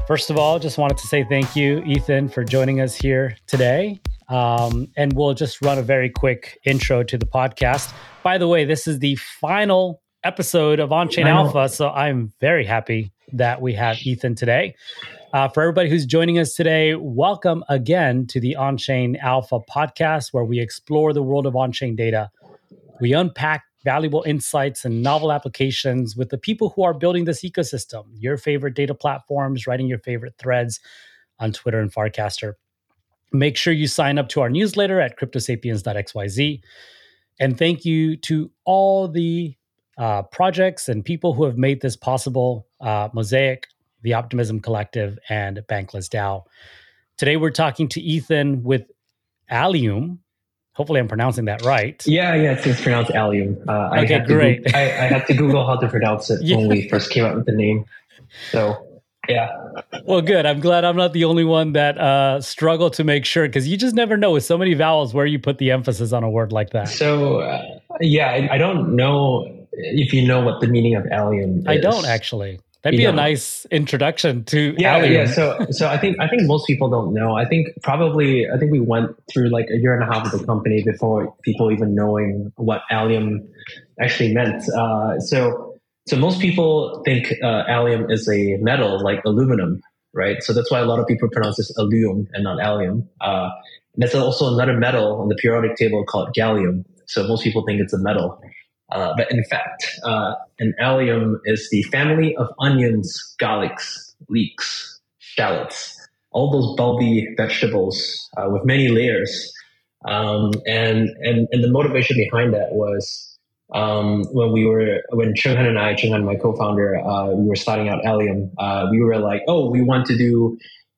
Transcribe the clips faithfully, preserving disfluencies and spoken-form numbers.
First of all, just wanted to say thank you, Ethan, for joining us here today. Um, and we'll just run a very quick intro to the podcast. By the way, this is the final episode of On-Chain Alpha, so I'm very happy that we have Ethan today. Uh, for everybody who's joining us today, welcome again to the On-Chain Alpha podcast, where we explore the world of on-chain data. We unpack valuable insights and novel applications with the people who are building this ecosystem, your favorite data platforms, writing your favorite threads on Twitter and Farcaster. Make sure you sign up to our newsletter at cryptosapiens dot x y z. And thank you to all the uh, projects and people who have made this possible, uh, Mosaic, the Optimism Collective, and Bankless DAO. Today, we're talking to Ethan with Allium. Hopefully I'm pronouncing that right. Yeah, yeah, it's, it's pronounced Allium. Uh, okay, I great. Go- I, I had to Google how to pronounce it yeah. when we first came up with the name. So, yeah. Well, good. I'm glad I'm not the only one that uh, struggled to make sure, because you just never know with so many vowels where you put the emphasis on a word like that. So, uh, yeah, I, I don't know if you know what the meaning of Allium is. I don't actually. That'd be you know, a nice introduction to yeah, Allium. Yeah, so so I think I think most people don't know. I think probably I think we went through like a year and a half of the company before people even knowing what Allium actually meant. Uh, so so most people think uh, Allium is a metal like aluminum, right? So that's why a lot of people pronounce this allium and not Allium. Uh, and there's also another metal on the periodic table called gallium. So most people think it's a metal. Uh, but in fact, uh, an allium is the family of onions, garlics, leeks, shallots, all those bulby vegetables uh, with many layers. Um, and, and, and the motivation behind that was um, when we were, when Chenghan and I, Chenghan, my co-founder, uh, we were starting out Allium, uh, we were like, oh, we want to do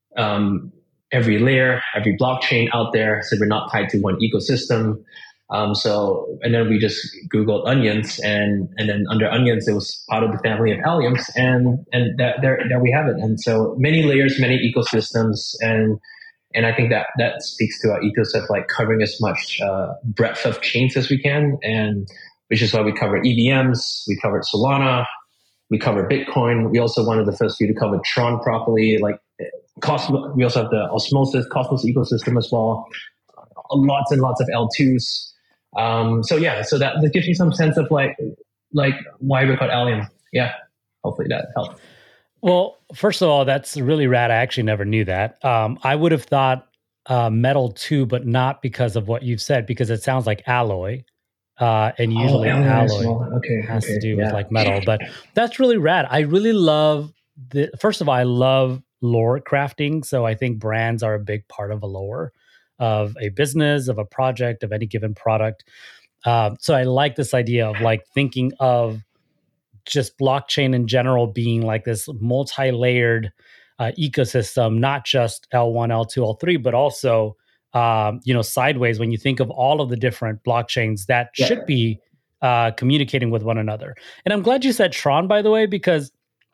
um, every layer, every blockchain out there, so we're not tied to one ecosystem. Um, so, and then we just Googled onions, and, and then under onions, it was part of the family of alliums, and, and that, there, there we have it. And so many layers, many ecosystems. And, and I think that, that speaks to our ethos of like covering as much, uh, breadth of chains as we can. And which is why we covered E V Ms, we covered Solana, we covered Bitcoin. We also wanted the first few to cover Tron properly, like Cosmos. We also have the Osmosis Cosmos ecosystem as well. Lots and lots of L twos. Um, so yeah, so that, that gives you some sense of like, like why we called Allium. Yeah, hopefully that helps. Well, first of all, that's really rad. I actually never knew that. Um, I would have thought uh, metal too, but not because of what you've said, because it sounds like alloy, uh, and usually oh, alloy well. okay, has okay, to do yeah. with like metal. But that's really rad. I really love the. First of all, I love lore crafting, so I think brands are a big part of a lore. Of a business, of a project, of any given product. Uh, so I like this idea of like thinking of just blockchain in general being like this multi-layered uh, ecosystem, not just L one, L two, L three, but also, um, you know, sideways when you think of all of the different blockchains that yeah. should be uh, communicating with one another. And I'm glad you said Tron, by the way, because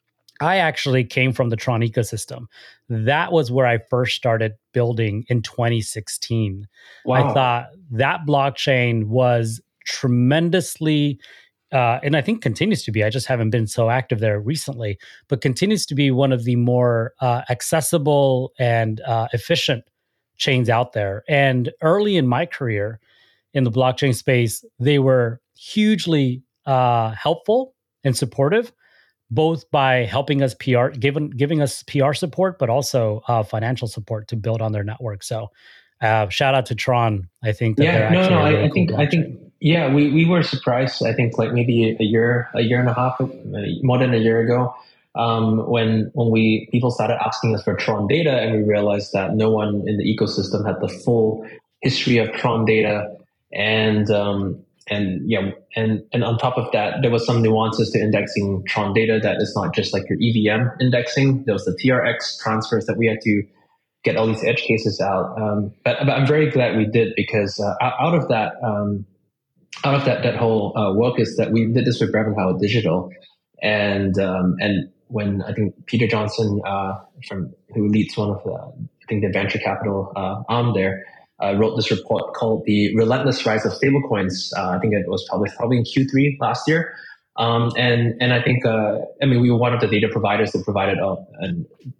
I actually came from the Tron ecosystem. That was where I first started building in twenty sixteen. Wow. I thought that blockchain was tremendously, uh, and I think continues to be, I just haven't been so active there recently, but continues to be one of the more uh, accessible and uh, efficient chains out there. And early in my career in the blockchain space, they were hugely uh, helpful and supportive, both by helping us P R, giving giving us P R support, but also uh, financial support to build on their network. So, uh, shout out to Tron. I think that yeah, they're no, actually no, a really I, I cool think blockchain. I think yeah, we, we were surprised. I think like maybe a year, a year and a half, more than a year ago, um, when when we people started asking us for Tron data, and we realized that no one in the ecosystem had the full history of Tron data, and um, And yeah, and, and on top of that, there was some nuances to indexing Tron data that is not just like your E V M indexing. There was the T R X transfers that we had to get all these edge cases out. Um, but, but I'm very glad we did, because uh, out of that, um, out of that that whole uh, work is that we did this with Brevin Howard Digital, and um, and when I think Peter Johnson, uh, from who leads one of the I think the venture capital uh, arm there. Uh, wrote this report called The Relentless Rise of Stablecoins. Uh, I think it was published probably in Q three last year. Um, and, and I think, uh, I mean, we were one of the data providers that provided a, a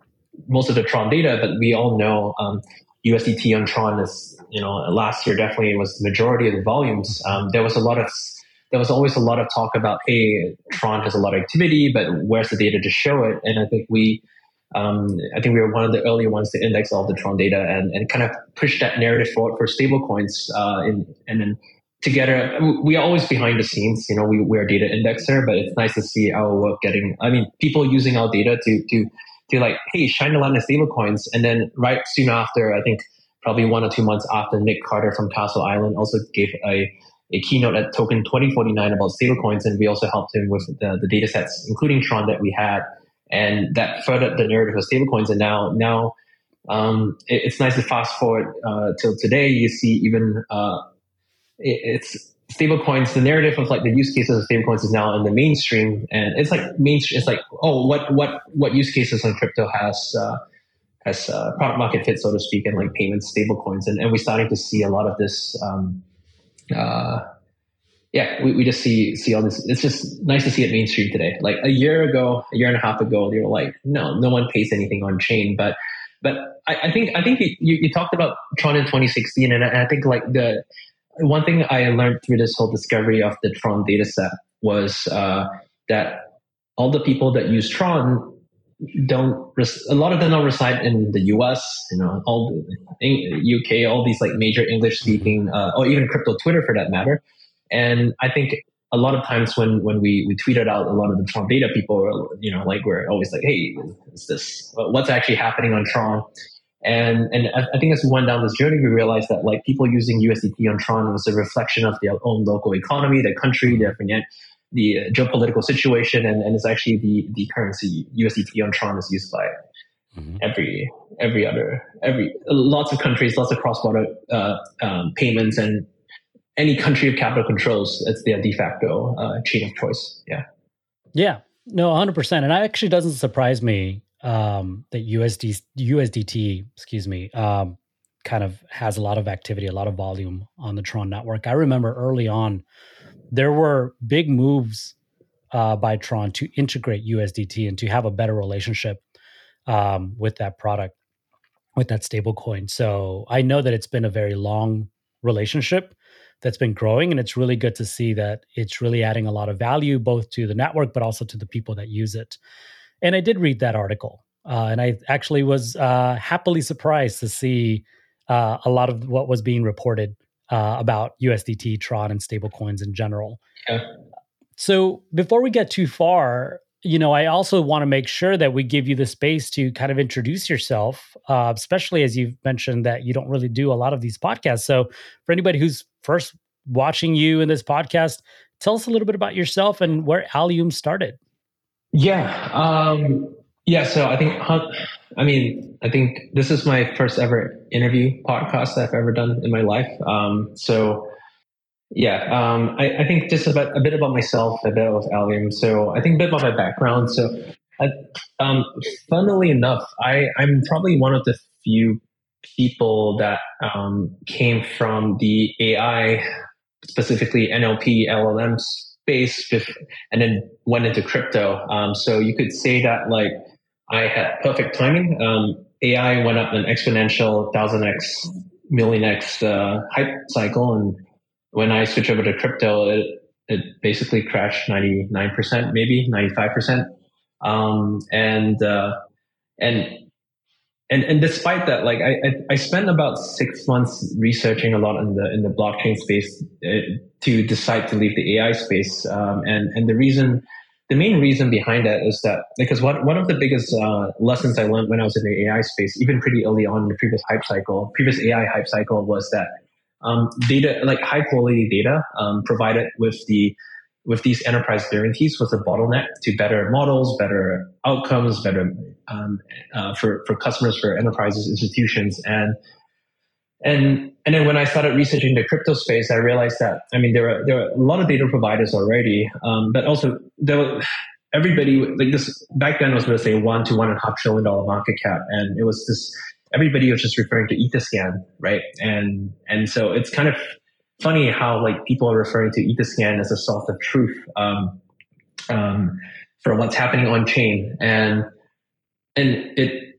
most of the Tron data, but we all know um, U S D T on Tron is, you know, last year definitely was the majority of the volumes. Um, there was a lot of, there was always a lot of talk about, hey, Tron has a lot of activity, but where's the data to show it? And I think we, um, I think we were one of the earlier ones to index all the Tron data and, and kind of push that narrative forward for stablecoins. Uh, in, and then together, we are always behind the scenes. You know, we, we're a data indexer, but it's nice to see our work getting, I mean, people using our data to, to, to like, hey, shine a light on stablecoins. And then right soon after, I think probably one or two months after, Nick Carter from Castle Island also gave a, a keynote at Token twenty forty-nine about stablecoins. And we also helped him with the, the data sets, including Tron that we had. And that furthered the narrative of stablecoins. And now, now um, it, it's nice to fast forward uh, till today. You see even, uh, it, it's stablecoins, the narrative of like the use cases of stablecoins is now in the mainstream, and it's like mainstream. It's like, oh, what what what use cases on crypto has uh, has uh, product market fit, so to speak, and like payments, stablecoins, and and we're starting to see a lot of this. Um, uh, yeah, we, we just see see all this. It's just nice to see it mainstream today. Like a year ago, a year and a half ago, they were like, no, no one pays anything on chain, but. But I, I think I think you, you talked about Tron in twenty sixteen, and I, I think like the one thing I learned through this whole discovery of the Tron data set was uh, that all the people that use Tron don't, res- a lot of them don't reside in the U S, you know, all the U K, all these like major English speaking, uh, or even crypto Twitter for that matter. And I think a lot of times when, when we, we tweeted out a lot of the Tron data, people were, you know, like, we're always like, hey, is this, what's actually happening on Tron? And and I think as we went down this journey, we realized that like people using U S D T on Tron was a reflection of their own local economy, their country, their the uh, geopolitical situation, and, and it's actually the the currency. U S D T on Tron is used by mm-hmm. every every other every lots of countries, lots of cross border uh, um, payments, and any country of capital controls. It's their de facto uh, chain of choice. Yeah. Yeah. No, one hundred percent. And it actually doesn't surprise me um, that U S D, U S D T, excuse me, um, kind of has a lot of activity, a lot of volume on the Tron network. I remember early on, there were big moves uh, by Tron to integrate U S D T and to have a better relationship um, with that product, with that stable coin. So I know that it's been a very long relationship that's been growing, and it's really good to see that it's really adding a lot of value both to the network, but also to the people that use it. And I did read that article, uh, and I actually was uh, happily surprised to see uh, a lot of what was being reported uh, about U S D T, Tron, and stablecoins in general. Yeah. So before we get too far, you know, I also want to make sure that we give you the space to kind of introduce yourself, uh, especially as you've mentioned that you don't really do a lot of these podcasts. So for anybody who's first watching you in this podcast, tell us a little bit about yourself and where Allium started. Yeah. Um, yeah. So I think, I mean, I think this is my first ever interview podcast that I've ever done in my life. Um, so yeah, um, I, I think just about a bit about myself, a bit of Allium. So I think a bit about my background. So I, um, funnily enough, I, I'm probably one of the few people that um, came from the A I, specifically N L P, L L M space, and then went into crypto. Um, so you could say that like I had perfect timing. Um, A I went up an exponential thousand x, million x uh, hype cycle, and when I switched over to crypto, it it basically crashed ninety-nine percent, maybe ninety-five percent. Um, and uh, and And and despite that, like I, I I spent about six months researching a lot in the in the blockchain space uh, to decide to leave the A I space. Um, and and the reason, the main reason behind that is that because one one of the biggest uh, lessons I learned when I was in the A I space, even pretty early on in the previous hype cycle, previous A I hype cycle, was that um, data, like high quality data, um, provided with the with these enterprise guarantees was a bottleneck to better models, better outcomes, better um, uh, for for customers, for enterprises, institutions, and and and then when I started researching the crypto space, I realized that I mean there were there were a lot of data providers already, um, but also there were everybody like this back then was let's say one to one and a half trillion dollar market cap, and it was this everybody was just referring to Etherscan, right? And and so it's kind of funny how like people are referring to Etherscan as a source of truth um, um, for what's happening on chain, and and it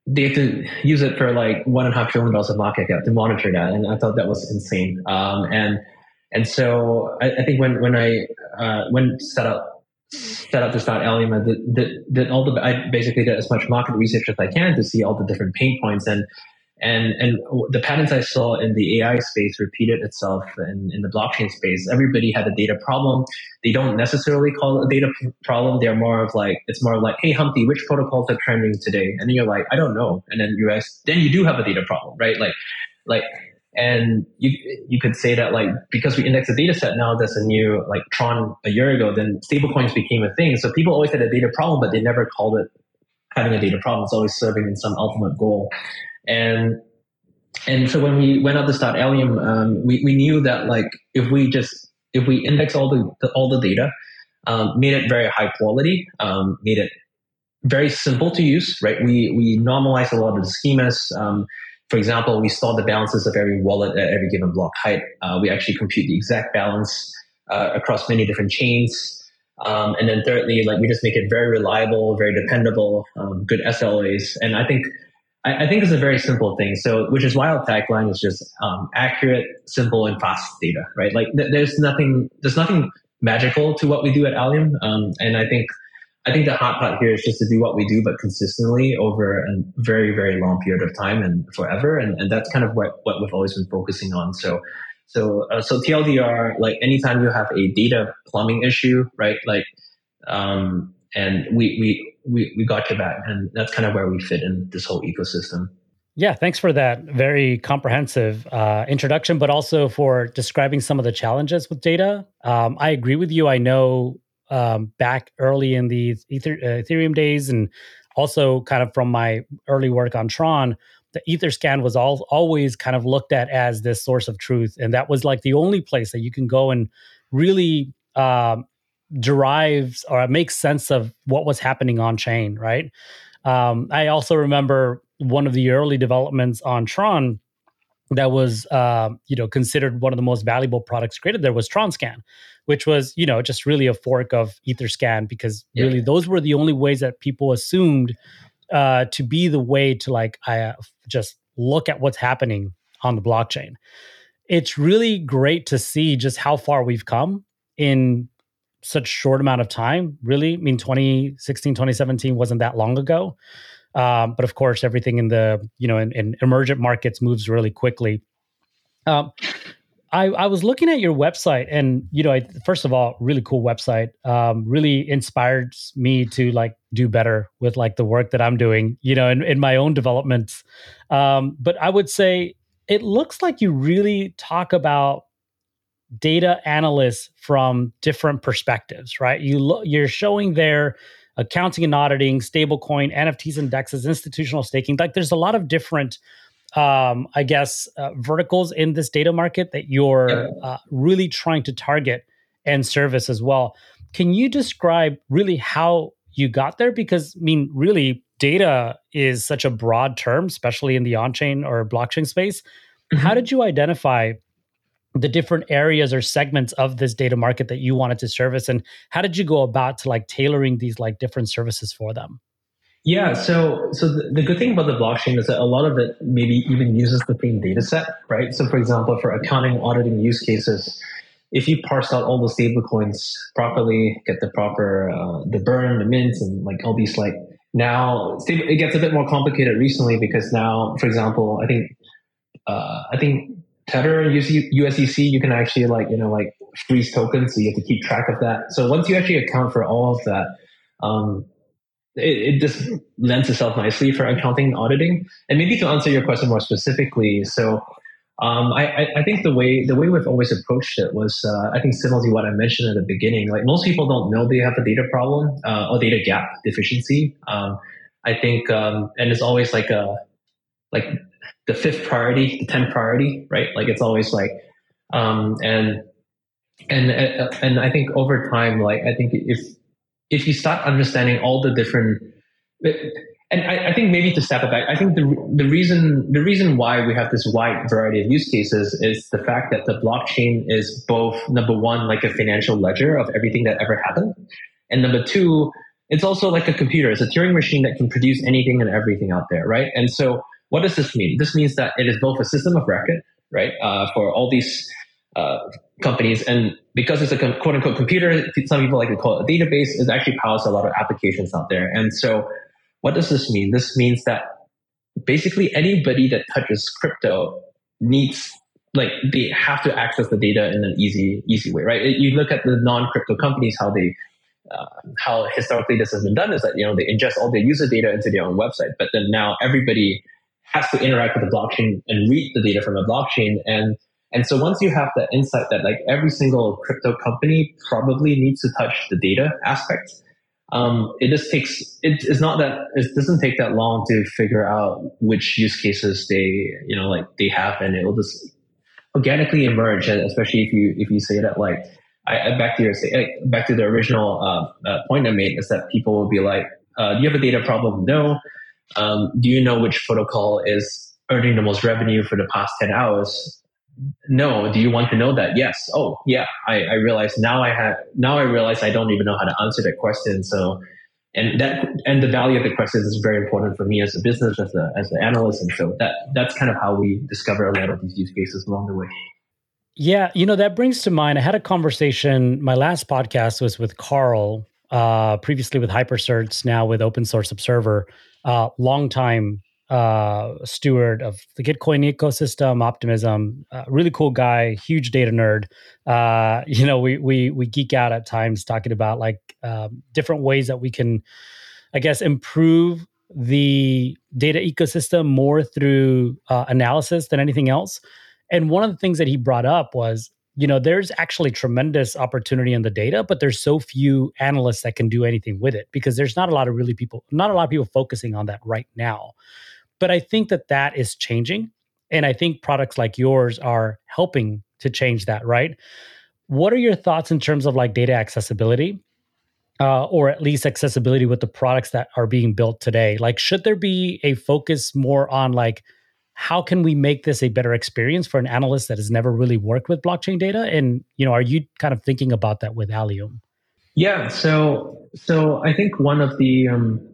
they had to use it for like one and a half trillion dollars of market cap to monitor that, and I thought that was insane. Um, and and so I, I think when when I uh, when set up set up to start Allium, I did, did, did all the I basically did as much market research as I can to see all the different pain points, and and and the patterns I saw in the A I space repeated itself in, in the blockchain space. Everybody had a data problem. They don't necessarily call it a data problem. They're more of like, it's more like, hey Humpty, which protocols are trending today? And then you're like, I don't know. And then you ask, then you do have a data problem, right? Like, like, and you you could say that like, because we index a data set now, there's a new like Tron a year ago, then stablecoins became a thing. So people always had a data problem, but they never called it having a data problem. It's always serving in some ultimate goal. And and so when we went out to start Allium, um, we, we knew that like if we just if we index all the, the all the data, um, made it very high quality, um, made it very simple to use, right? We we normalized a lot of the schemas. Um, for example, we store the balances of every wallet at every given block height. Uh, we actually compute the exact balance uh, across many different chains. Um, and then thirdly, like we just make it very reliable, very dependable, um, good S L As, and I think. I think it's a very simple thing. So, which is why our tagline is just um, accurate, simple, and fast data, right? Like, th- there's nothing, there's nothing magical to what we do at Allium, um, and I think, I think the hot part here is just to do what we do, but consistently over a very, very long period of time and forever, and, and that's kind of what, what we've always been focusing on. So, so, uh, so T L D R, like, anytime you have a data plumbing issue, right? Like, um, and we we. We, we got your back, and that's kind of where we fit in this whole ecosystem. Yeah, thanks for that very comprehensive uh, introduction, but also for describing some of the challenges with data. Um, I agree with you. I know um, back early in the Ether, uh, Ethereum days, and also kind of from my early work on Tron, the Etherscan was all, always kind of looked at as this source of truth. And that was like the only place that you can go and really um, derives or makes sense of what was happening on chain, right? Um, I also remember one of the early developments on Tron that was, uh, you know, considered one of the most valuable products created there was TronScan, which was, you know, just really a fork of Etherscan, because yeah. really those were the only ways that people assumed uh, to be the way to like uh, just look at what's happening on the blockchain. It's really great to see just how far we've come in such short amount of time, really. I mean, twenty sixteen, twenty seventeen wasn't that long ago. Um, but of course, everything in the, you know, in, in emergent markets moves really quickly. Um, I, I was looking at your website, and, you know, I, first of all, really cool website, um, really inspires me to like do better with like the work that I'm doing, you know, in, in my own developments. Um, but I would say it looks like you really talk about data analysts from different perspectives, right? You lo- you're showing their accounting and auditing, stablecoin, N F Ts and D E Xs, institutional staking. Like there's a lot of different, um, I guess, uh, verticals in this data market that you're yeah. uh, really trying to target and service as well. Can you describe really how you got there? Because I mean, really, data is such a broad term, especially in the on-chain or blockchain space. Mm-hmm. How did you identify the different areas or segments of this data market that you wanted to service, and how did you go about to like tailoring these like different services for them? Yeah, so so the, the good thing about the blockchain is that a lot of it maybe even uses the same data set, right? So for example, for accounting, auditing use cases, if you parse out all the stable coins properly, get the proper uh, the burn, the mints, and like all these like now it gets a bit more complicated recently, because now, for example, I think uh, I think. Tether and U S D C, you can actually like, you know, like freeze tokens. So you have to keep track of that. So once you actually account for all of that, um, it, it just lends itself nicely for accounting and auditing. And maybe to answer your question more specifically, so um, I, I think the way the way we've always approached it was, uh, I think similar to what I mentioned at the beginning, like most people don't know they have a data problem uh, or data gap deficiency. Um, I think, um, and it's always like a, like, the fifth priority, the tenth priority, right? Like it's always like, um, and and and I think over time, like I think if if you start understanding all the different, and I, I think maybe to step it back, I think the the reason the reason why we have this wide variety of use cases is the fact that the blockchain is both number one, like a financial ledger of everything that ever happened, and number two, it's also like a computer. It's a Turing machine that can produce anything and everything out there, right? And so what does this mean? This means that it is both a system of record, right, uh, for all these uh, companies. And because it's a quote unquote computer, some people like to call it a database, it actually powers a lot of applications out there. And so what does this mean? This means that basically anybody that touches crypto needs, like, they have to access the data in an easy, easy way, right? You look at the non-crypto companies, how they, uh, how historically this has been done is that, you know, they ingest all their user data into their own website, but then now everybody has to interact with the blockchain and read the data from the blockchain. And, and so once you have that insight that like every single crypto company probably needs to touch the data aspect, um, it just takes, it, it's not that, it doesn't take that long to figure out which use cases they, you know, like they have, and it will just organically emerge. And especially if you, if you say that, like, I, back to your, back to the original uh, uh, point I made, is that people will be like, uh, do you have a data problem? No. Um, do you know which protocol is earning the most revenue for the past ten hours? No. Do you want to know that? Yes. Oh, yeah. I, I realize now I have, now I realize I don't even know how to answer that question. So, and that, and the value of the questions is very important for me as a business, as a, as an analyst. And so that, that's kind of how we discover a lot of these use cases along the way. Yeah. You know, that brings to mind, I had a conversation, my last podcast was with Carl, uh, previously with Hypercerts, now with Open Source Observer, uh, longtime uh, steward of the Gitcoin ecosystem, Optimism, uh, really cool guy, huge data nerd. Uh, you know, we we we geek out at times talking about like um, different ways that we can, I guess, improve the data ecosystem more through uh, analysis than anything else. And one of the things that he brought up was, you know, there's actually tremendous opportunity in the data, but there's so few analysts that can do anything with it because there's not a lot of really people, not a lot of people focusing on that right now. But I think that that is changing. And I think products like yours are helping to change that, right? What are your thoughts in terms of like data accessibility, uh, or at least accessibility with the products that are being built today? Like, should there be a focus more on like, how can we make this a better experience for an analyst that has never really worked with blockchain data? And, you know, are you kind of thinking about that with Allium? Yeah. So, so I think one of the, um,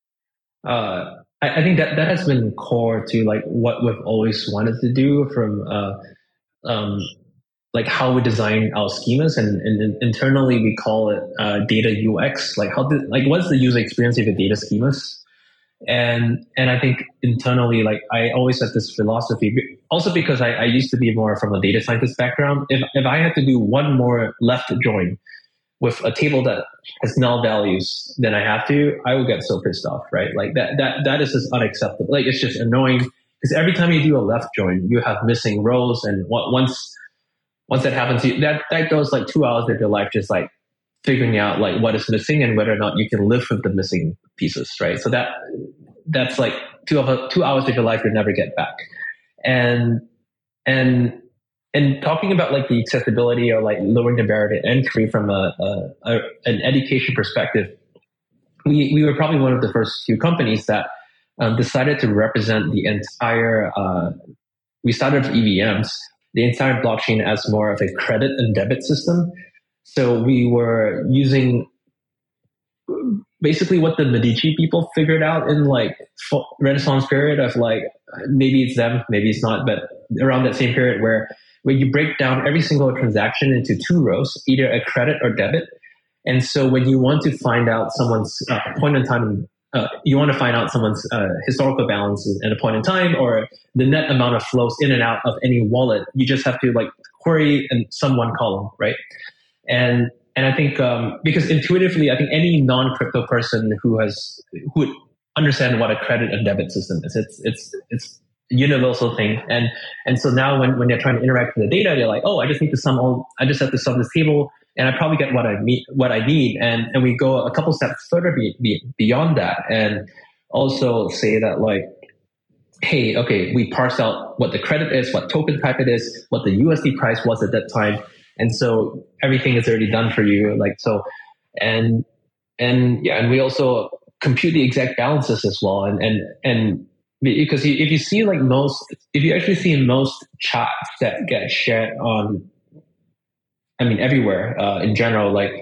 uh, I, I think that that has been core to like what we've always wanted to do from, uh, um, like how we design our schemas, and, and internally we call it uh, data U X. Like how, did, like what's the user experience of the data schemas? And and I think internally, like I always had this philosophy, also because I, I used to be more from a data scientist background. If if I had to do one more left join with a table that has null values than I have to, I would get so pissed off, right? Like that that that is just unacceptable. Like it's just annoying because every time you do a left join, you have missing rows, and once once that happens, you, that that goes like two hours of your life just like figuring out like what is missing and whether or not you can live with the missing pieces, right? So that that's like two of two hours of your life you'll never get back. And and and talking about like the accessibility or like lowering the barrier to entry from a, a, a an education perspective, we we were probably one of the first few companies that um, decided to represent the entire. Uh, we started with E V Ms, the entire blockchain as more of a credit and debit system. So we were using basically what the Medici people figured out in like Renaissance period of like, maybe it's them, maybe it's not, but around that same period where, where you break down every single transaction into two rows, either a credit or debit. And so when you want to find out someone's uh, point in time, uh, you want to find out someone's uh, historical balance at a point in time or the net amount of flows in and out of any wallet, you just have to like query in some one column, right? And and I think um, because intuitively, I think any non-crypto person who has who would understand what a credit and debit system is, it's it's it's a universal thing. And and so now when, when they're trying to interact with the data, they're like, oh, I just need to sum all, I just have to sum this table, and I probably get what I need. What I need, and and we go a couple steps further be, be, beyond that, and also say that like, hey, okay, we parse out what the credit is, what token type it is, what the U S D price was at that time. And so everything is already done for you. Like, so, and, and yeah, and we also compute the exact balances as well. And, and, and because if you see like most, if you actually see most chats that get shared on, I mean, everywhere, uh, in general, like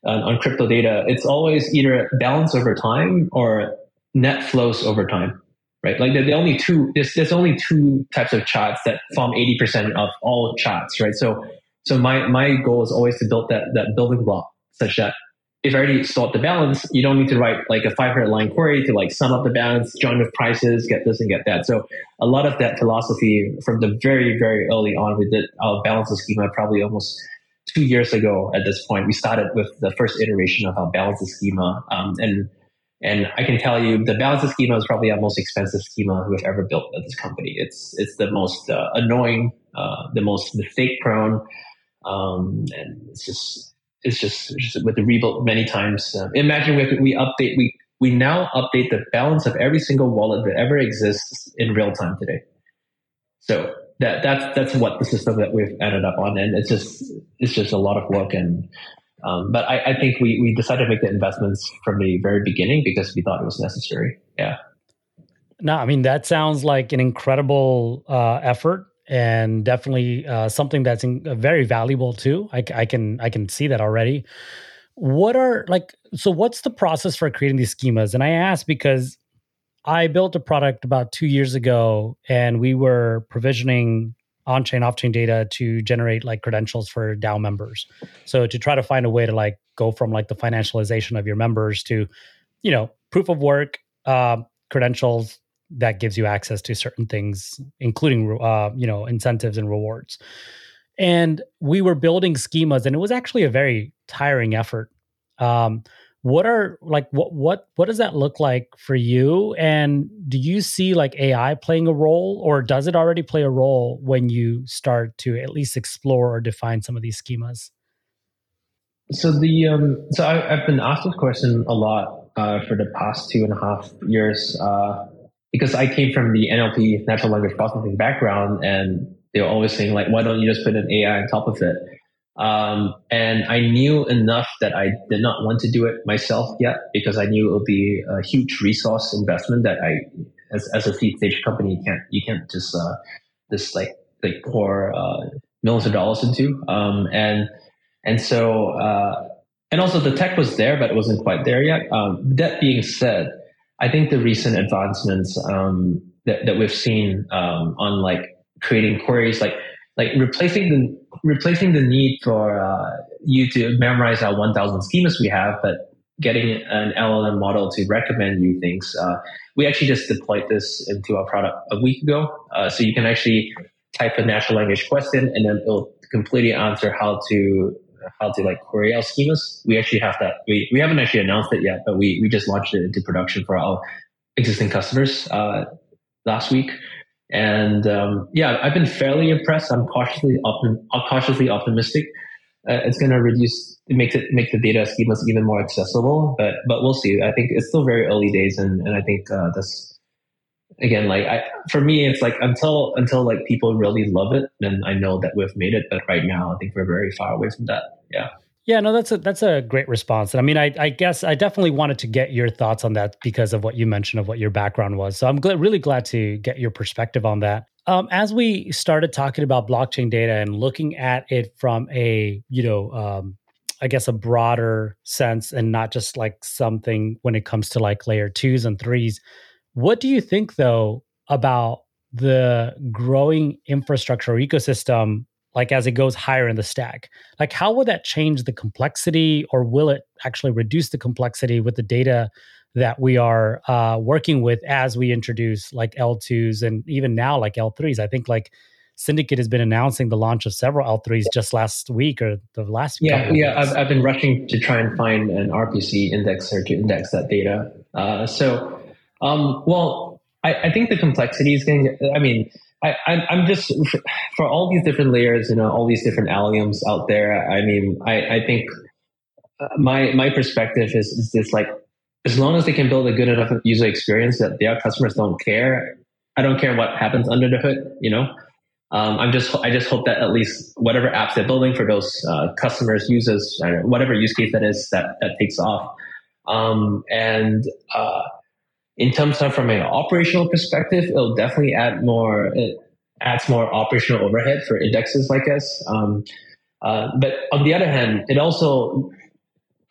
on, on crypto data, it's always either balance over time or net flows over time, right? Like the, the only two, there's, there's only two types of charts that form eighty percent of all charts, right? So, so my, my goal is always to build that, that building block such that if I already sort the balance, you don't need to write like a five hundred line query to like sum up the balance, join with prices, get this and get that. So a lot of that philosophy from the very, very early on, we did our balances schema probably almost two years ago at this point. We started with the first iteration of our balances schema. Um, and and I can tell you the balances schema is probably our most expensive schema we've ever built at this company. It's it's the most uh, annoying, uh, the most mistake prone. Um, and it's just, It's just, just with the rebuild many times. Uh, imagine we, we update, we, we now update the balance of every single wallet that ever exists in real time today. So that, that's, that's what the system that we've ended up on. And it's just, it's just a lot of work. And, um, but I, I think we, we decided to make the investments from the very beginning because we thought it was necessary. Yeah. No, I mean, that sounds like an incredible uh, effort. And definitely uh, something that's in, uh, very valuable too. I, I can I can see that already. What are like so? What's the process for creating these schemas? And I ask because I built a product about two years ago, and we were provisioning on-chain, off-chain data to generate like credentials for DAO members. So to try to find a way to like go from like the financialization of your members to, you know, proof of work, uh, credentials that gives you access to certain things, including, uh, you know, incentives and rewards. And we were building schemas, and it was actually a very tiring effort. Um, what are like, what, what, what does that look like for you? And do you see like A I playing a role, or does it already play a role when you start to at least explore or define some of these schemas? So the, um, so I, I've been asked this question a lot, uh, for the past two and a half years, uh, because I came from the N L P, natural language processing background, and they were always saying like, why don't you just put an A I on top of it? Um, and I knew enough that I did not want to do it myself yet, because I knew it would be a huge resource investment that I, as, as a seed stage company, you can't, you can't just, uh, just like, like pour, uh, millions of dollars into. Um, and, and so, uh, and also the tech was there, but it wasn't quite there yet. Um, that being said, I think the recent advancements um, that, that we've seen um, on like creating queries, like like replacing the replacing the need for uh, you to memorize our one thousand schemas we have, but getting an L L M model to recommend you things. Uh, we actually just deployed this into our product a week ago, uh, so you can actually type a natural language question, and then it'll completely answer how to how to like query our schemas. We actually have that. We, we haven't actually announced it yet, but we, we just launched it into production for our existing customers, uh, last week. And, um, yeah, I've been fairly impressed. I'm cautiously, optim- cautiously optimistic. Uh, it's going to reduce, it makes it, make the data schemas even more accessible, but, but we'll see. I think it's still very early days. And, and I think, uh, this, again, like I, for me, it's like until until like people really love it, then I know that we've made it. But right now, I think we're very far away from that. Yeah. Yeah, no, that's a that's a great response. And I mean, I, I guess I definitely wanted to get your thoughts on that because of what you mentioned of what your background was. So I'm gl- really glad to get your perspective on that. Um, as we started talking about blockchain data and looking at it from a, you know, um, I guess a broader sense and not just like something when it comes to like layer twos and threes. What do you think, though, about the growing infrastructure or ecosystem, like as it goes higher in the stack? Like, how will that change the complexity, or will it actually reduce the complexity with the data that we are uh, working with as we introduce like L twos and even now like L threes? I think like Syndicate has been announcing the launch of several L threes just last week or the last yeah couple yeah of I've, I've been rushing to try and find an R P C indexer to index that data. Uh, so. Um, well, I, I think the complexity is going to, I mean, I, I, I'm just, for all these different layers, you know, all these different alliums out there, I mean, I, I think my, my perspective is, is this like, as long as they can build a good enough user experience that their customers don't care, I don't care what happens under the hood, you know? Um, I'm just, I just hope that at least whatever apps they're building for those uh, customers, users, whatever use case that is, that, that takes off. Um, and, uh, in terms of from an operational perspective, it'll definitely add more, it adds more operational overhead for indexes like us. Um, uh, but on the other hand, it also,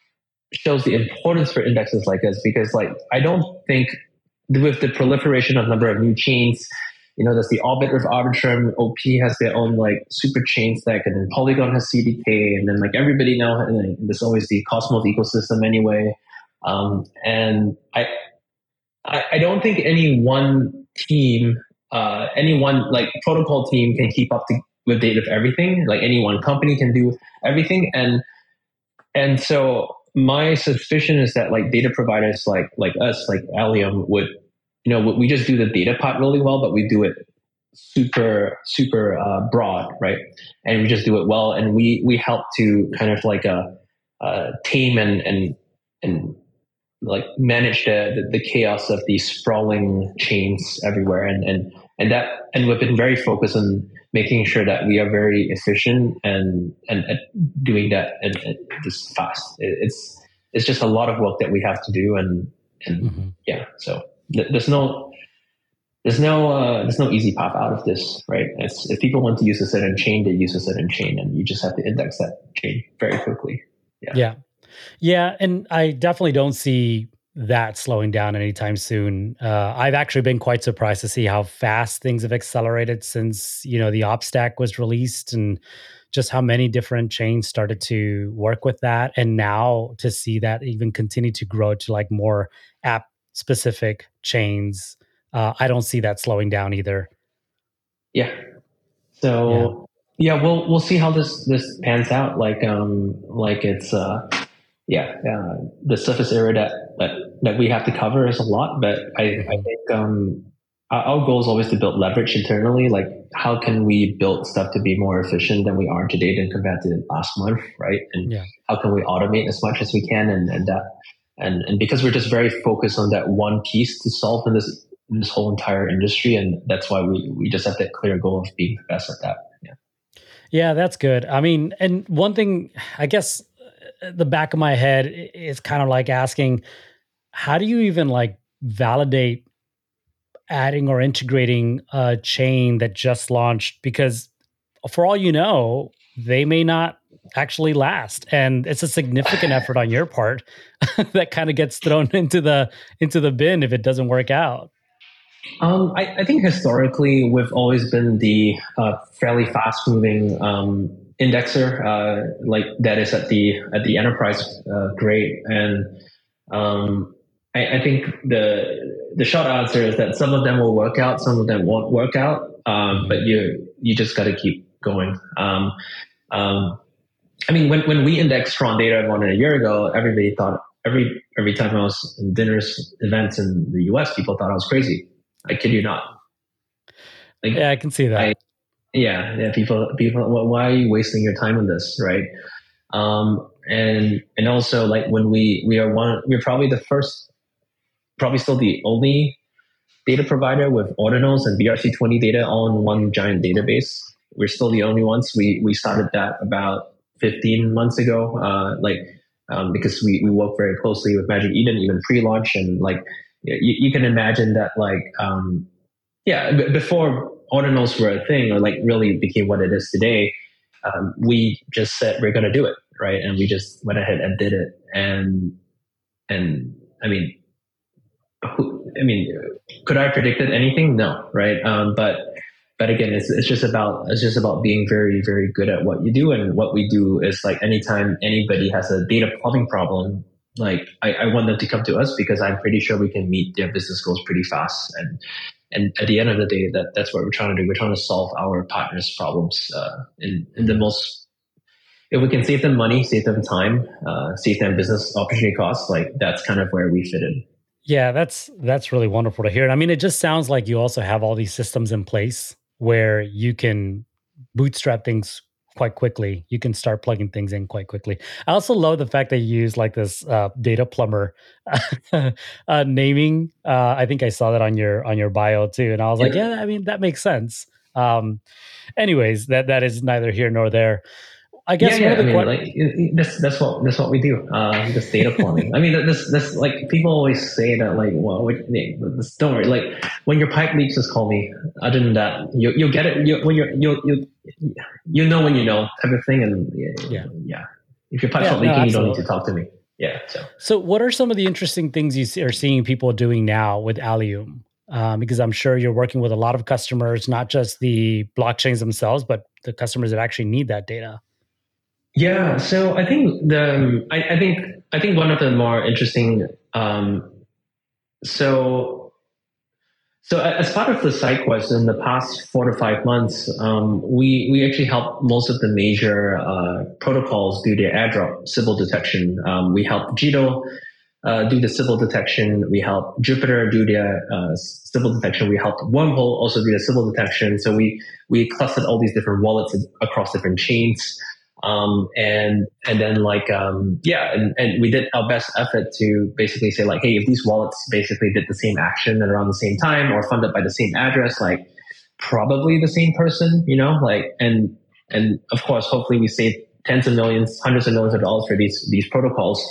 shows the importance for indexes like this, because like I don't think with the proliferation of number of new chains, you know, there's the Orbit with Arbitrum, O P has their own like super chain stack, and then Polygon has C D K, and then like everybody now, and then there's always the Cosmos ecosystem anyway. Um, and I, I, I don't think any one team, uh, any one like protocol team can keep up to, with date of everything. Like any one company can do everything, and and so my suspicion is that like data providers like like us, like Allium, would, you know, we just do the data part really well, but we do it super super uh, broad, right? And we just do it well, and we we help to kind of like a, a tame and and and like manage the, the the chaos of these sprawling chains everywhere, and and and that and we've been very focused on making sure that we are very efficient and and, and doing that and, and just fast. It, it's it's just a lot of work that we have to do, and and mm-hmm. yeah, so th- there's no there's no uh, there's no easy path out of this, right? It's, if people want to use a certain chain, they use a certain chain, and you just have to index that chain very quickly. Yeah. Yeah. Yeah, and I definitely don't see that slowing down anytime soon. Uh, I've actually been quite surprised to see how fast things have accelerated since, you know, the OpStack was released, and just how many different chains started to work with that. And now to see that even continue to grow to like more app-specific chains, uh, I don't see that slowing down either. Yeah. So yeah, yeah we'll we'll see how this this pans out. Like um like it's uh. Yeah, uh, the surface area that, that that we have to cover is a lot, but I, I think um, our, our goal is always to build leverage internally. Like, how can we build stuff to be more efficient than we are today than compared to last month, right? And yeah. how can we automate as much as we can, and and that and and because we're just very focused on that one piece to solve in this in this whole entire industry, and that's why we we just have that clear goal of being the best at that. Yeah, yeah, that's good. I mean, and one thing, I guess, the back of my head is kind of like asking, how do you even like validate adding or integrating a chain that just launched? Because for all you know, they may not actually last, and it's a significant effort on your part that kind of gets thrown into the into the bin if it doesn't work out. Um, I, I think historically we've always been the uh, fairly fast moving um, indexer, uh, like that is at the at the enterprise uh, grade, and um, I, I think the the short answer is that some of them will work out, some of them won't work out, um, but you you just got to keep going. Um, um, I mean, when when we indexed Tron data more than a year ago, everybody thought every every time I was in dinners events in the U S, people thought I was crazy. I kid you not. Like, yeah, I can see that. I, Yeah, yeah. People, people. Why are you wasting your time on this, right? Um, and and also, like when we we are one, we're probably the first, probably still the only data provider with ordinals and B R C twenty data all in one giant database. We're still the only ones. We we started that about fifteen months ago, uh, like um, because we we work very closely with Magic Eden, even pre-launch, and like you, you can imagine that, like um, yeah, b- before ordinals were a thing, or like really became what it is today, um, we just said we're going to do it, right? And we just went ahead and did it. And and I mean, who, I mean, could I have predicted anything? No, right? Um, but but again, it's it's just about it's just about being very very good at what you do. And what we do is, like, anytime anybody has a data plumbing problem, like I, I want them to come to us, because I'm pretty sure we can meet their business goals pretty fast. And And at the end of the day, that, that's what we're trying to do. We're trying to solve our partners' problems uh, in, in the most, if we can save them money, save them time, uh, save them business opportunity costs, like that's kind of where we fit in. Yeah, that's that's really wonderful to hear. And I mean, it just sounds like you also have all these systems in place where you can bootstrap things quite quickly. You can start plugging things in quite quickly. I also love the fact that you use like this uh, data plumber uh, naming. Uh, I think I saw that on your on your bio too, and I was like, yeah, I mean that makes sense. Um, anyways, that that is neither here nor there. I guess yeah, one yeah. of the I mean, qu- like it, that's that's what that's what we do. Uh, this data plumbing. I mean, this this like people always say that, like, well, wait, this, don't worry. Like when your pipe leaks, just call me. Other than that, you you'll get it. You when you you you you know when you know type of thing. And yeah, yeah. yeah. If your pipe's yeah, not leaking, no, you don't need to talk to me. yeah. So, so what are some of the interesting things you see, are seeing people doing now with Allium? Um, because I'm sure you're working with a lot of customers, not just the blockchains themselves, but the customers that actually need that data. yeah. So I think the um, I, I think I think one of the more interesting um, so So as part of the SideQuest in the past four to five months, um, we we actually helped most of the major uh, protocols do their airdrop Sybil detection. Um, we helped Jito uh, do the Sybil detection. We helped Jupiter do their uh, Sybil detection. We helped Wormhole also do the Sybil detection. So we we clustered all these different wallets across different chains. Um, and and then like um, yeah, and, and we did our best effort to basically say like, hey, if these wallets basically did the same action at around the same time or funded by the same address, like probably the same person, you know, like and and of course, hopefully we save tens of millions, hundreds of millions of dollars for these these protocols.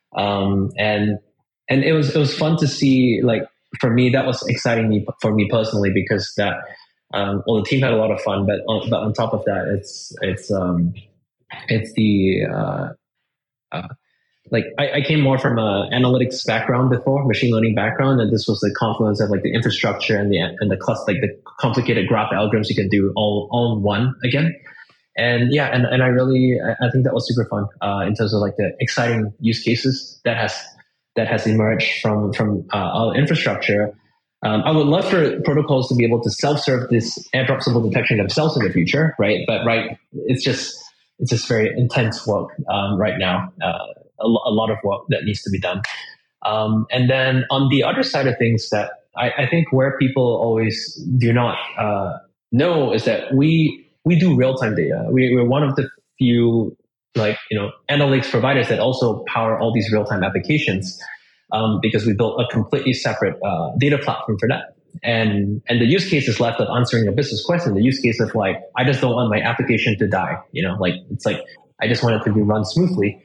Um, and and it was it was fun to see. Like for me, that was exciting me for me personally because that um, well, the team had a lot of fun, but on, but on top of that, it's it's um, it's the uh, uh, like I, I came more from a analytics background before, machine learning background, and this was the confluence of like the infrastructure and the and the cluster, like the complicated graph algorithms you can do all all in one again. And yeah, and, and I really I think that was super fun uh, in terms of like the exciting use cases that has that has emerged from from uh, our infrastructure. Um, I would love for protocols to be able to self-serve this airdrop Sybil detection themselves in the future, right? But right, it's just it's just very intense work um, right now. Uh, a, a lot of work that needs to be done. Um, and then on the other side of things, that I, I think where people always do not uh, know is that we we do real time data. We, we're one of the few like you know analytics providers that also power all these real time applications um, because we built a completely separate uh, data platform for that. And and the use case is left of answering a business question. The use case of like I just don't want my application to die. You know, like it's like I just want it to be run smoothly.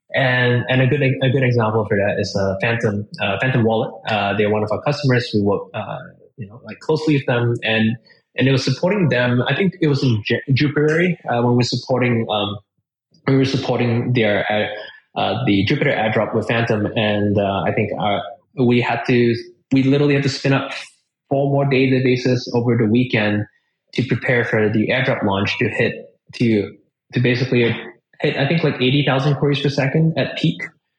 And and a good a good example for that is uh, Phantom uh, Phantom Wallet. Uh, they're one of our customers. We work uh, you know like closely with them, and and it was supporting them. I think it was in J- Jupiter uh, when we were supporting um, we were supporting their uh, uh, the Jupiter airdrop with Phantom, and uh, I think our, we had to we literally had to spin up four more databases over the weekend to prepare for the airdrop launch to hit to to basically hit I think like eighty thousand queries per second at peak,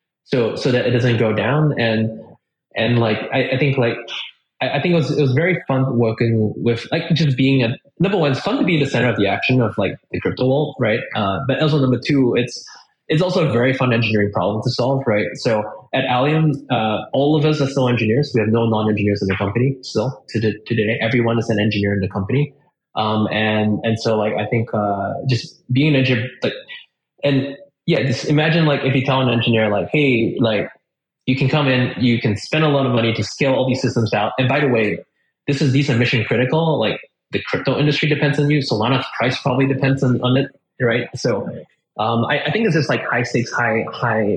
so so that it doesn't go down. And and like I, I think like I, I think it was it was very fun working with like just being a number one. It's fun to be in the center of the action of like the crypto world, right? Uh, but also number two, it's it's also a very fun engineering problem to solve, right? So at Allium, uh, all of us are still engineers. We have no non-engineers in the company still to, the, to today. Everyone is an engineer in the company. Um, and, and so like, I think, uh, just being an engineer, like, and yeah, just imagine like if you tell an engineer like, hey, like you can come in, you can spend a lot of money to scale all these systems out. And by the way, this is, these are mission critical. Like the crypto industry depends on you. Solana's price probably depends on, on it, right? So, Um, I, I think it's just like high stakes, high, high,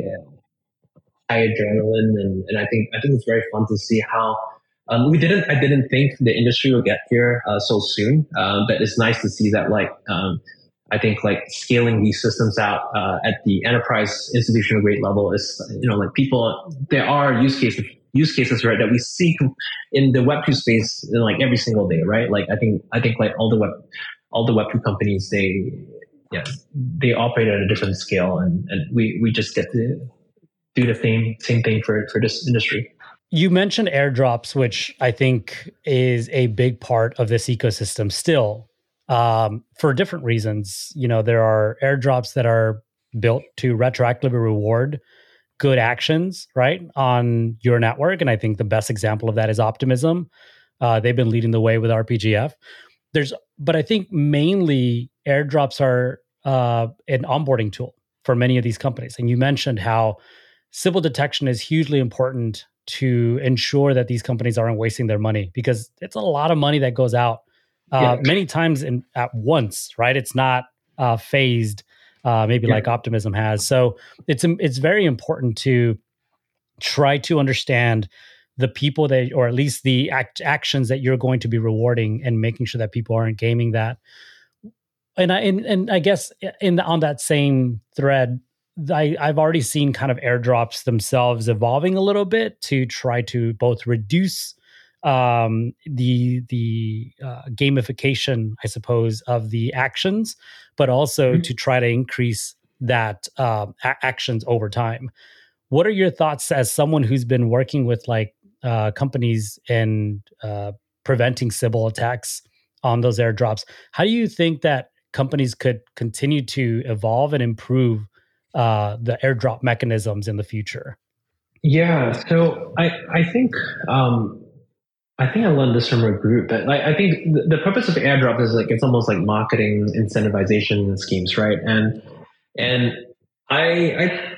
high adrenaline, and, and I think I think it's very fun to see how um, we didn't. I didn't think the industry would get here uh, so soon, uh, but it's nice to see that. Like, um, I think like scaling these systems out uh, at the enterprise institutional grade level is, you know, like people. There are use cases, use cases, right, that we see in the Web two space, you know, like every single day, right? Like, I think I think like all the web, all the Web two companies, they. Yeah, they operate at a different scale, and, and we, we just get to do the same same thing for, for this industry. You mentioned airdrops, which I think is a big part of this ecosystem still, um, for different reasons. You know, there are airdrops that are built to retroactively reward good actions, right, on your network. And I think the best example of that is Optimism. Uh, they've been leading the way with R P G F. There's, but I think mainly airdrops are uh, an onboarding tool for many of these companies. And you mentioned how Sybil detection is hugely important to ensure that these companies aren't wasting their money, because it's a lot of money that goes out uh, yeah. many times in, at once, right? It's not uh, phased, uh, maybe yeah. like Optimism has. So it's it's very important to try to understand the people that, or at least the act, actions that you're going to be rewarding, and making sure that people aren't gaming that. And I and, and I guess in on that same thread, I, I've already seen kind of airdrops themselves evolving a little bit to try to both reduce um, the the uh, gamification, I suppose, of the actions, but also to try to increase that uh, a- actions over time. What are your thoughts as someone who's been working with like uh, companies in uh, preventing Sybil attacks on those airdrops? How do you think that companies could continue to evolve and improve uh, the airdrop mechanisms in the future? Yeah, so I I think um, I think I learned this from a group, but like I think the, the purpose of airdrop is like it's almost like marketing incentivization schemes, right? And and I I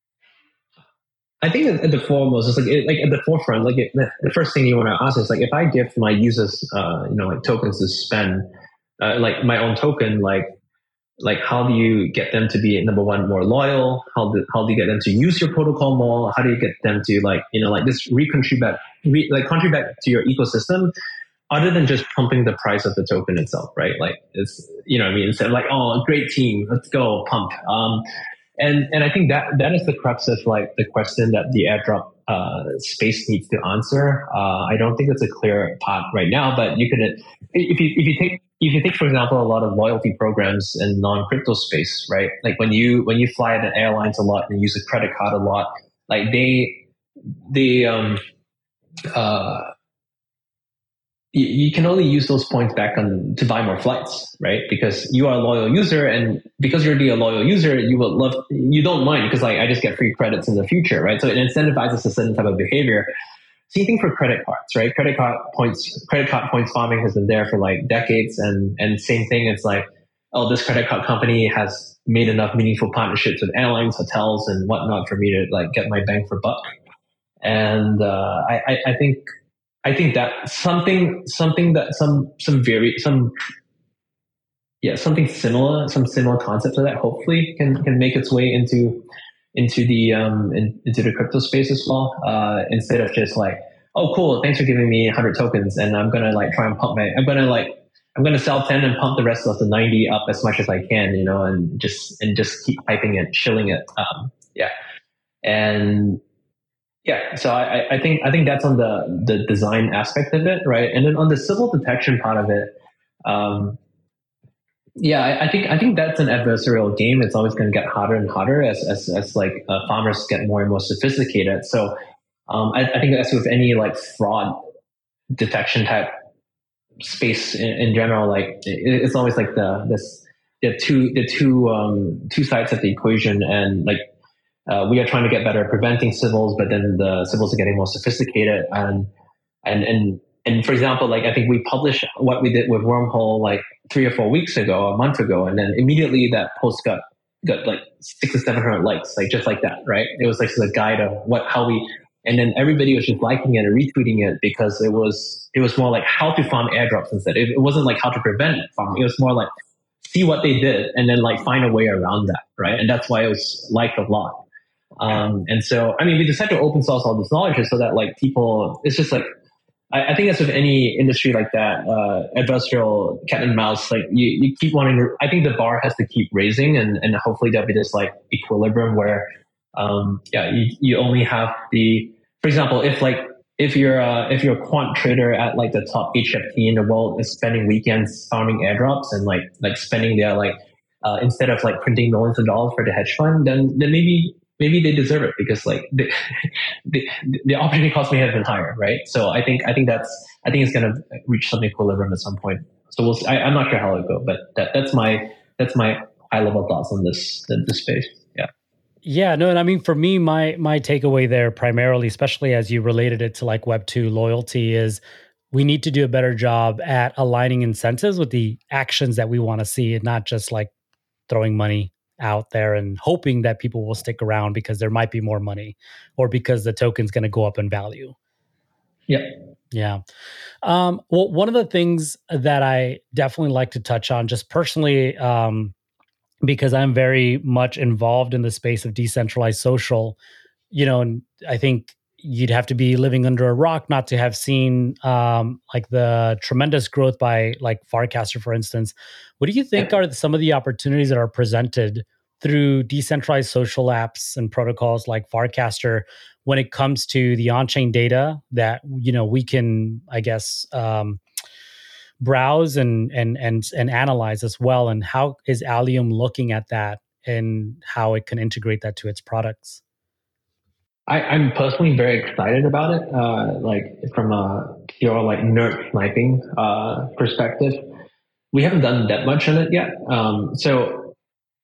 I think at the foremost, it's like it, like at the forefront, like it, the, the first thing you want to ask is like if I give my users, uh, you know, like tokens to spend, uh, like my own token, like like how do you get them to be number one more loyal? How do how do you get them to use your protocol more? How do you get them to like you know like this recontribute re, like contribute to your ecosystem? Other than just pumping the price of the token itself, right? Like it's you know what I mean instead of like oh great team, let's go pump. Um, and and I think that that is the crux of like the question that the airdrop uh, space needs to answer. Uh, I don't think it's a clear path right now, but you could if you if you take if you take for example a lot of loyalty programs in non crypto space, right? Like when you when you fly at airlines a lot and use a credit card a lot, like they they um uh you, you can only use those points back on to buy more flights, right? Because you are a loyal user, and because you're a loyal user, you will love you don't mind because like I just get free credits in the future, right? So it incentivizes a certain type of behavior. Same thing for credit cards, right? Credit card points, credit card points farming has been there for like decades, and and same thing. It's like, oh, this credit card company has made enough meaningful partnerships with airlines, hotels, and whatnot for me to like get my bang for buck. And uh, I, I I think I think that something something that some some very some yeah something similar some similar concept to that hopefully can can make its way into into the um in, into the crypto space as well. Uh, instead of just like oh cool thanks for giving me one hundred tokens and I'm gonna like try and pump my I'm gonna like I'm gonna sell ten and pump the rest of the ninety up as much as I can, you know, and just and just keep piping it, shilling it. Um, yeah, and yeah, so I, I think I think that's on the the design aspect of it, right? And then on the Sybil detection part of it, um, yeah, I, I think I think that's an adversarial game. It's always going to get harder and harder as as, as like uh, farmers get more and more sophisticated. So um, I, I think as with any like fraud detection type space in, in general, like it, it's always like the this the two the two um, two sides of the equation, and like. Uh, we are trying to get better at preventing Sybils, but then the Sybils are getting more sophisticated. And, and, and, and for example, like I think we published what we did with Wormhole like three or four weeks ago, a month ago. And then immediately that post got, got like six or seven hundred likes, like just like that, right? It was like a guide of what, how we, and then everybody was just liking it and retweeting it because it was, it was more like how to farm airdrops instead. It, it wasn't like how to prevent farming. It was more like see what they did and then like find a way around that, right? And that's why it was liked a lot. Um, and so, I mean, we decided to open source all this knowledge so that like people, it's just like, I, I think that's with any industry like that, uh, adversarial cat and mouse, like you, you keep wanting to, I think the bar has to keep raising and, and hopefully there'll be this like equilibrium where, um, yeah, you, you only have the, for example, if like, if you're a, if you're a quant trader at like the top H F T in the world is spending weekends farming airdrops and like, like spending their like, uh, instead of like printing millions of dollars for the hedge fund, then, then maybe, maybe they deserve it because like the, the, the opportunity cost may have been higher, right? So I think I think that's I think it's going to reach some equilibrium at some point. So we'll see. I, I'm not sure how it'll go, but that, that's my that's my high level thoughts on this this space. Yeah. Yeah, no, and I mean for me, my my takeaway there primarily, especially as you related it to like Web two loyalty, is we need to do a better job at aligning incentives with the actions that we want to see, and not just like throwing money out there and hoping that people will stick around because there might be more money or because the token's going to go up in value. Yeah. Yeah. Um, well, one of the things that I definitely like to touch on just personally, um, because I'm very much involved in the space of decentralized social, you know, and I think you'd have to be living under a rock not to have seen um, like the tremendous growth by like Farcaster, for instance. What do you think are some of the opportunities that are presented through decentralized social apps and protocols like Farcaster when it comes to the on-chain data that, you know, we can, I guess, um, browse and and and and analyze as well? And how is Allium looking at that and how it can integrate that to its products? I, I'm personally very excited about it. Uh, like from a pure like nerd sniping uh, perspective, we haven't done that much on it yet. Um, so,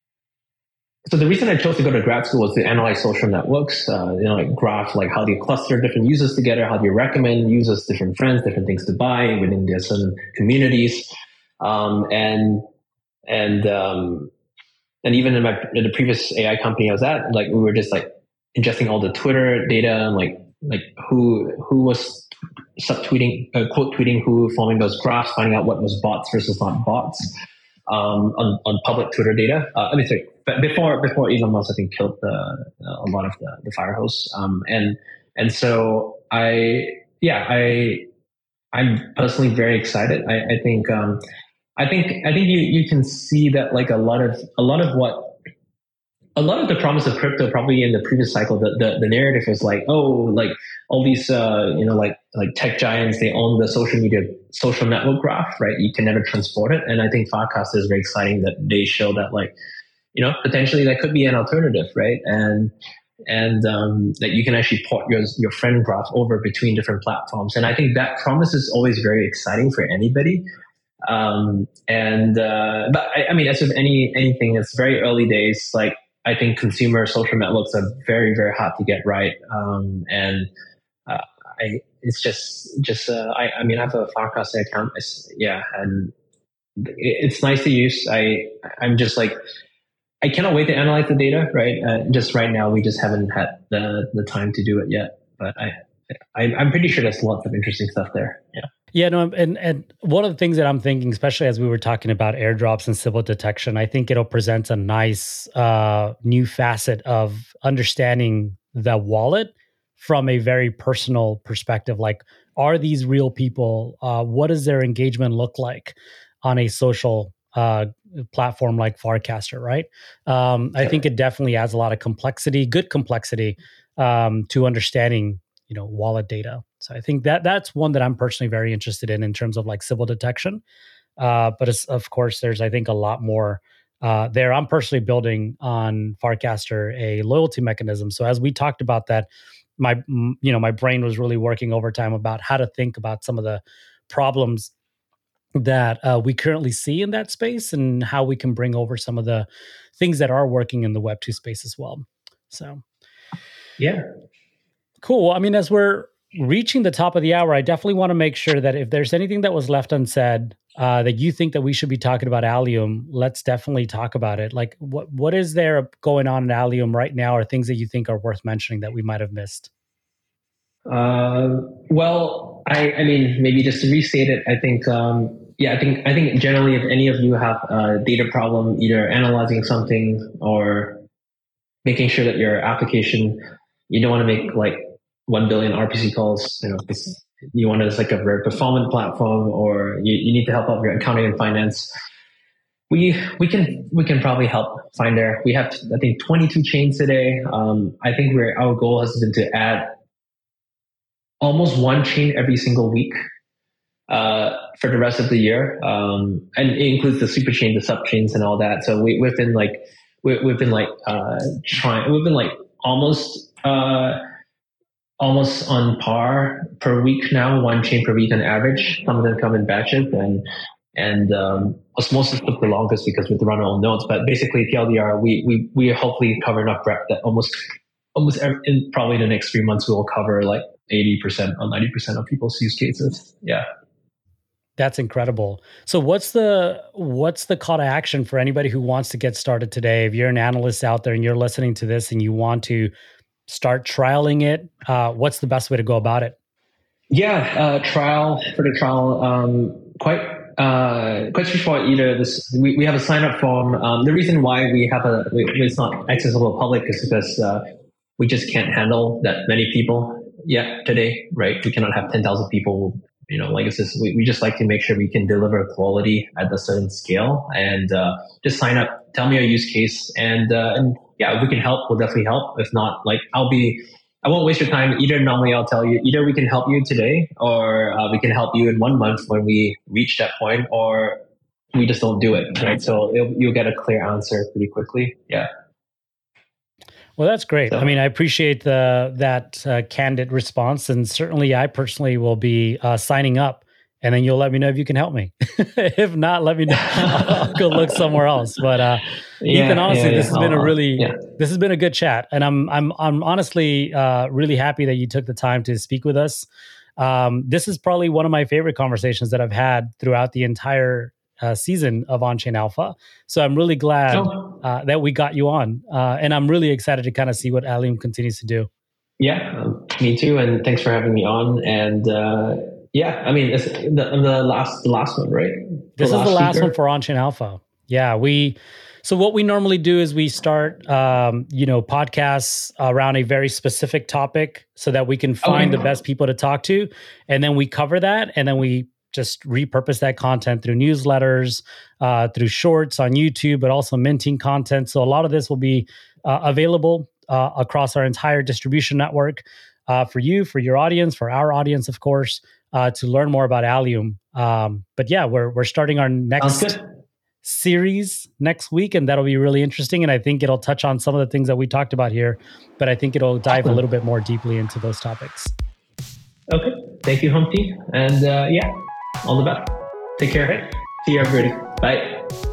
so the reason I chose to go to grad school was to analyze social networks. Uh, you know, like graph, like how do you cluster different users together? How do you recommend users different friends, different things to buy within their certain communities? Um, and and um, and even in my in the previous A I company I was at, like we were just like ingesting all the Twitter data and like like who who was subtweeting, uh, quote tweeting who, forming those graphs, finding out what was bots versus not bots um, on on public Twitter data. Uh, I mean, sorry, but before before Elon Musk, I think killed the, uh, a lot of the, the fire hose. Um, and and so I yeah I I'm personally very excited. I, I think um, I think I think you you can see that like a lot of a lot of what. A lot of the promise of crypto, probably in the previous cycle, the, the, the narrative was like, oh, like all these, uh, you know, like like tech giants, they own the social media, social network graph, right? You can never transport it. And I think Farcaster is very exciting that they show that, like, you know, potentially that could be an alternative, right? And and um, that you can actually port your your friend graph over between different platforms. And I think that promise is always very exciting for anybody. Um, and uh, but I, I mean, as with any anything, it's very early days. Like, I think consumer social networks are very, very hard to get right. Um, and uh, I, it's just, just uh, I, I mean, I have a Farcaster account. It's, yeah, and it, it's nice to use. I, I'm just like, I cannot wait to analyze the data, right? Uh, just right now, we just haven't had the, the time to do it yet. But I, I, I'm pretty sure there's lots of interesting stuff there. Yeah. Yeah, no, and and one of the things that I'm thinking, especially as we were talking about airdrops and Sybil detection, I think it'll present a nice uh, new facet of understanding the wallet from a very personal perspective. Like, are these real people? Uh, what does their engagement look like on a social uh, platform like Farcaster, right? Um, I think it definitely adds a lot of complexity, good complexity, um, to understanding, you know, wallet data. So I think that that's one that I'm personally very interested in in terms of like Sybil detection. Uh, but it's, of course, there's, I think, a lot more uh, there. I'm personally building on Farcaster a loyalty mechanism. So as we talked about that, my you know my brain was really working overtime about how to think about some of the problems that uh, we currently see in that space and how we can bring over some of the things that are working in the Web two space as well. So, yeah, cool. I mean, as we're reaching the top of the hour, I definitely want to make sure that if there's anything that was left unsaid uh, that you think that we should be talking about Allium, let's definitely talk about it. Like, what what is there going on in Allium right now, or things that you think are worth mentioning that we might have missed? Uh, well, I, I mean, maybe just to restate it, I think, um, yeah, I think, I think generally, if any of you have a data problem, either analyzing something or making sure that your application, you don't want to make like one billion R P C calls, you know, you want it as like a very performant platform, or you, you need to help out your accounting and finance. We we can we can probably help find there. We have, I think, twenty-two chains today. Um, I think we're our goal has been to add almost one chain every single week uh, for the rest of the year, um, and it includes the super chain, the sub chains, and all that. So we, we've been like we, we've been like uh, trying. We've been like almost uh, almost on par per week now, one chain per week on average. Some of them come in batches, and and um, Osmosis took the longest because we have to run our own nodes. But basically, T L D R, we we we hopefully cover enough breadth that almost almost every, in probably the next three months we will cover like eighty percent or ninety percent of people's use cases. Yeah. That's incredible. So what's the what's the call to action for anybody who wants to get started today? If you're an analyst out there and you're listening to this and you want to start trialing it, uh, what's the best way to go about it? Yeah, uh, trial for the trial, um, quite uh, quite straightforward. Either this, we, we have a sign up form. Um, the reason why we have a we, it's not accessible to public is because uh, we just can't handle that many people yet today, right? We cannot have ten thousand people you know, like I said, we, we just like to make sure we can deliver quality at a certain scale, and uh, just sign up, tell me your use case, and uh, and yeah, if we can help, we'll definitely help. If not, like I'll be, I won't waste your time. Either normally I'll tell you, either we can help you today, or uh, we can help you in one month when we reach that point, or we just don't do it, right? So it'll, you'll get a clear answer pretty quickly. Yeah. Well, that's great. So, I mean, I appreciate the that uh, candid response, and certainly I personally will be uh, signing up, and then you'll let me know if you can help me. If not, let me know. I'll go look somewhere else. But uh, yeah, Ethan, honestly, yeah, yeah. this has been a really yeah. this has been a good chat, and I'm I'm I'm honestly uh, really happy that you took the time to speak with us. Um, this is probably one of my favorite conversations that I've had throughout the entire Uh, season of On-Chain Alpha. So I'm really glad oh. uh, that we got you on. Uh, and I'm really excited to kind of see what Allium continues to do. Yeah, um, me too. And thanks for having me on. And uh, yeah, I mean, it's the, the last the last one, right? The this is the last speaker? one for On-Chain Alpha. Yeah, we... So what we normally do is we start, um, you know, podcasts around a very specific topic so that we can find okay. the best people to talk to. And then we cover that. And then we just repurpose that content through newsletters, uh, through shorts on YouTube, but also minting content. So a lot of this will be uh, available uh, across our entire distribution network uh, for you, for your audience, for our audience, of course, uh, to learn more about Allium. Um, but yeah, we're we're starting our next series next week, and that'll be really interesting. And I think it'll touch on some of the things that we talked about here, but I think it'll dive awesome. a little bit more deeply into those topics. Okay. Thank you, Humpty. And uh, yeah. All the best. Take care. See you, everybody. Bye.